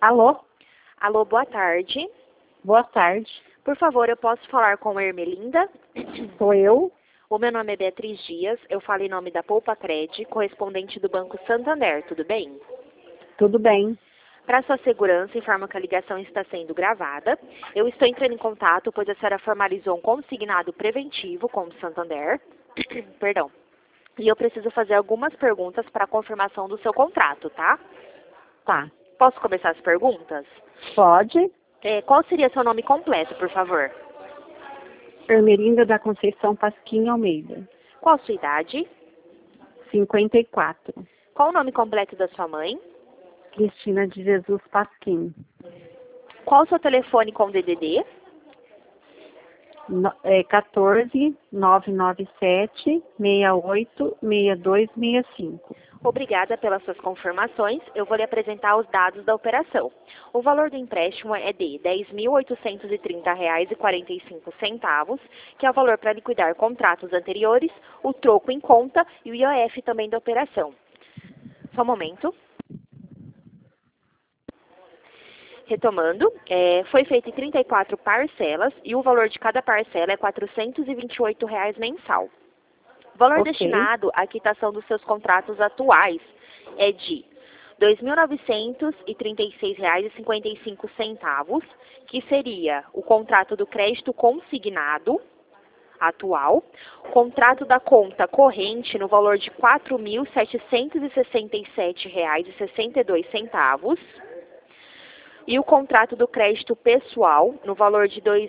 Alô? Alô, boa tarde. Boa tarde. Por favor, eu posso falar com a Ermelinda? Sou eu? O meu nome é Beatriz Dias, eu falo em nome da Poupacred, correspondente do Banco Santander, tudo bem? Tudo bem. Para sua segurança, informo que a ligação está sendo gravada. Eu estou entrando em contato, pois a senhora formalizou um consignado preventivo com o Santander. Perdão. E eu preciso fazer algumas perguntas para a confirmação do seu contrato, tá? Tá. Posso começar as perguntas? Pode. Qual seria seu nome completo, por favor? Ermelinda da Conceição Pasquim Almeida. Qual a sua idade? 54. Qual o nome completo da sua mãe? Cristina de Jesus Pasquim. Qual o seu telefone com DDD? 14 997 68 6265. Obrigada pelas suas confirmações. Eu vou lhe apresentar os dados da operação. O valor do empréstimo é de R$ 10.830,45, que é o valor para liquidar contratos anteriores, o troco em conta e o IOF também da operação. Só um momento. Retomando, foi feito em 34 parcelas e o valor de cada parcela é R$ 428 mensal. O valor destinado à quitação dos seus contratos atuais é de R$ 2.936,55, que seria o contrato do crédito consignado atual, contrato da conta corrente no valor de R$ 4.767,62, e o contrato do crédito pessoal no valor de R$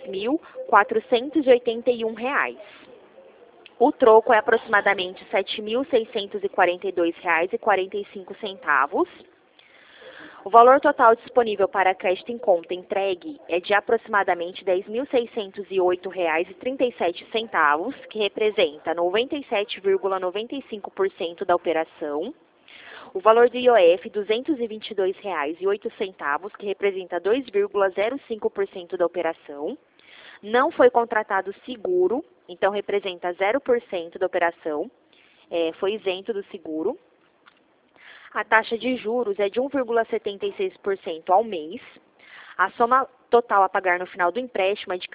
2.481. O troco é aproximadamente R$ 7.642,45. O valor total disponível para crédito em conta entregue é de aproximadamente R$ 10.608,37, que representa 97,95% da operação. O valor do IOF, R$ 222,08, que representa 2,05% da operação. Não foi contratado seguro, então representa 0% da operação, foi isento do seguro. A taxa de juros é de 1,76% ao mês. A soma total a pagar no final do empréstimo é de R$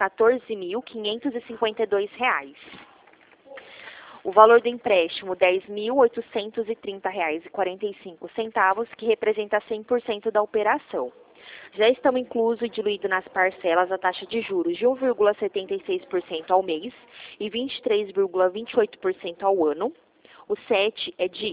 14.552. O valor do empréstimo, R$ 10.830,45, que representa 100% da operação. Já estão incluso e diluído nas parcelas a taxa de juros de 1,76% ao mês e 23,28% ao ano. O SET é de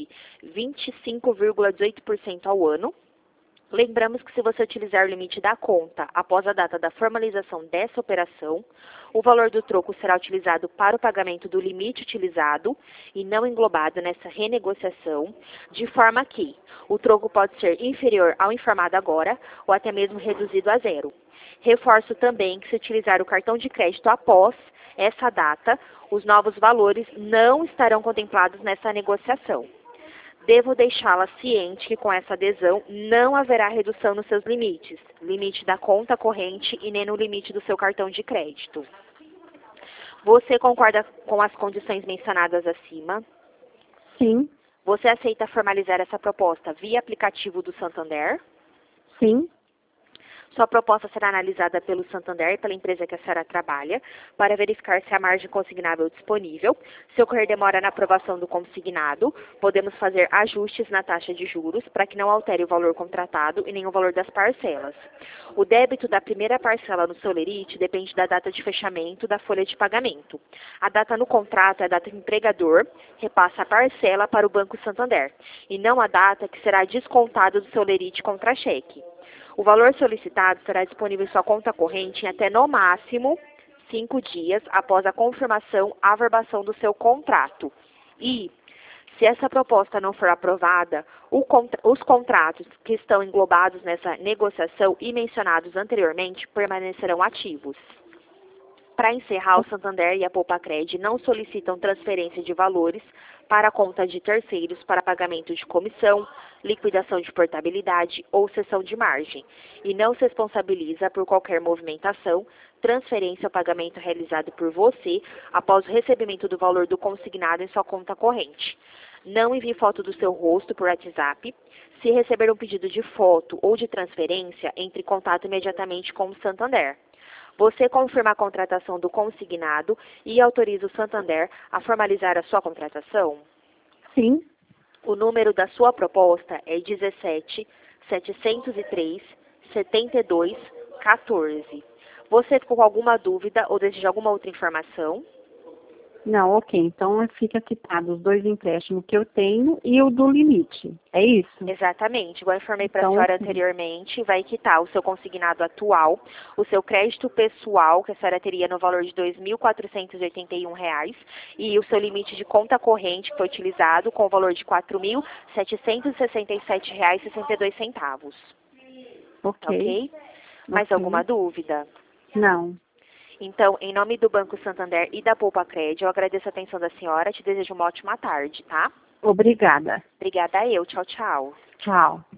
25,18% ao ano. Lembramos que se você utilizar o limite da conta após a data da formalização dessa operação, o valor do troco será utilizado para o pagamento do limite utilizado e não englobado nessa renegociação, de forma que o troco pode ser inferior ao informado agora ou até mesmo reduzido a zero. Reforço também que se utilizar o cartão de crédito após essa data, os novos valores não estarão contemplados nessa negociação. Devo deixá-la ciente que com essa adesão não haverá redução nos seus limites, limite da conta corrente e nem no limite do seu cartão de crédito. Você concorda com as condições mencionadas acima? Sim. Você aceita formalizar essa proposta via aplicativo do Santander? Sim. Sua proposta será analisada pelo Santander e pela empresa que a senhora trabalha para verificar se há margem consignável disponível. Se ocorrer demora na aprovação do consignado, podemos fazer ajustes na taxa de juros para que não altere o valor contratado e nem o valor das parcelas. O débito da primeira parcela no seu lerite depende da data de fechamento da folha de pagamento. A data no contrato é a data que o empregador repassa a parcela para o Banco Santander e não a data que será descontada do seu lerite contra cheque. O valor solicitado será disponível em sua conta corrente em até, no máximo, 5 dias após a confirmação, averbação do seu contrato. E, se essa proposta não for aprovada, os contratos que estão englobados nessa negociação e mencionados anteriormente permanecerão ativos. Para encerrar, o Santander e a Poupacred não solicitam transferência de valores para a conta de terceiros para pagamento de comissão, liquidação de portabilidade ou cessão de margem, e não se responsabiliza por qualquer movimentação, transferência ou pagamento realizado por você após o recebimento do valor do consignado em sua conta corrente. Não envie foto do seu rosto por WhatsApp. Se receber um pedido de foto ou de transferência, entre em contato imediatamente com o Santander. Você confirma a contratação do consignado e autoriza o Santander a formalizar a sua contratação? Sim. O número da sua proposta é 17.703.72.14. Você ficou com alguma dúvida ou deseja alguma outra informação? Não, ok. Então fica quitado os dois empréstimos que eu tenho e o do limite. É isso? Exatamente. Igual eu informei para a Então, senhora assim, anteriormente, vai quitar o seu consignado atual, o seu crédito pessoal, que a senhora teria no valor de R$ 2.481, e o seu limite de conta corrente que foi utilizado com o valor de R$ 4.767,62. ok. Ok? Mais Ok. alguma dúvida? Não. Então, em nome do Banco Santander e da Poupa Cred, eu agradeço a atenção da senhora, te desejo uma ótima tarde, tá? Obrigada. Obrigada a eu. Tchau, tchau. Tchau.